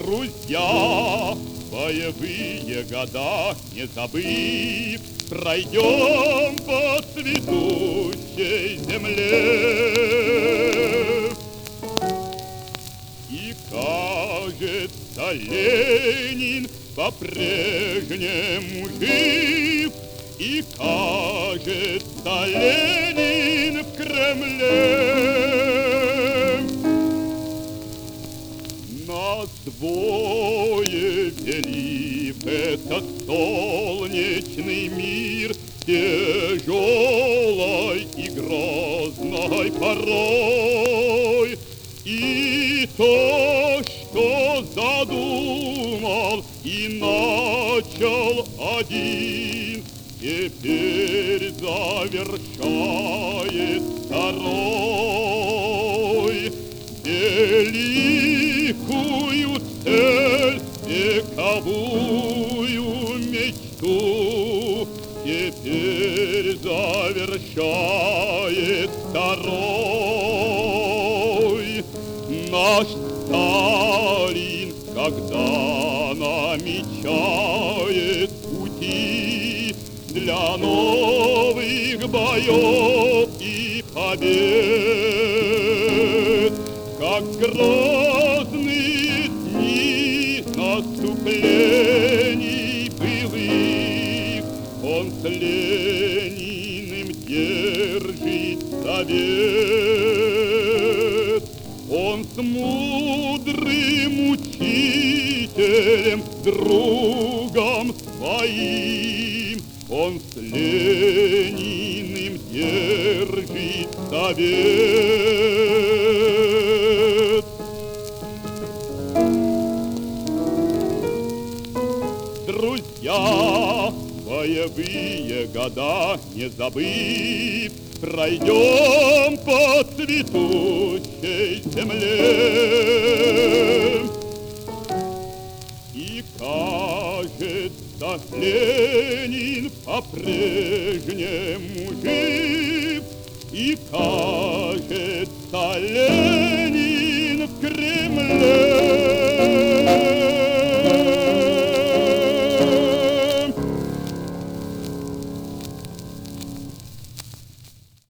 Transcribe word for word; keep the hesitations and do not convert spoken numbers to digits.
Друзья, боевые года не забыв, пройдем по цветущей земле. И кажется, Ленин по-прежнему жив, и кажется, Ленин в Кремле. Нас двое вели в этот солнечный мир, тяжелой и грозной порой. И то, что задумал и начал один, теперь завершает второй. Великую цель, вековую мечту теперь завершает второй. Наш Сталин, когда намечает пути для новых боев и побед, как грозные дни наступлений былых, он с Лениным держит совет. Он с мудрым учителем, другом своим, он с Лениным держит совет. Друзья, боевые года не забыв, пройдем по цветущей земле. И кажется, Ленин по-прежнему жив, и кажется, Ленин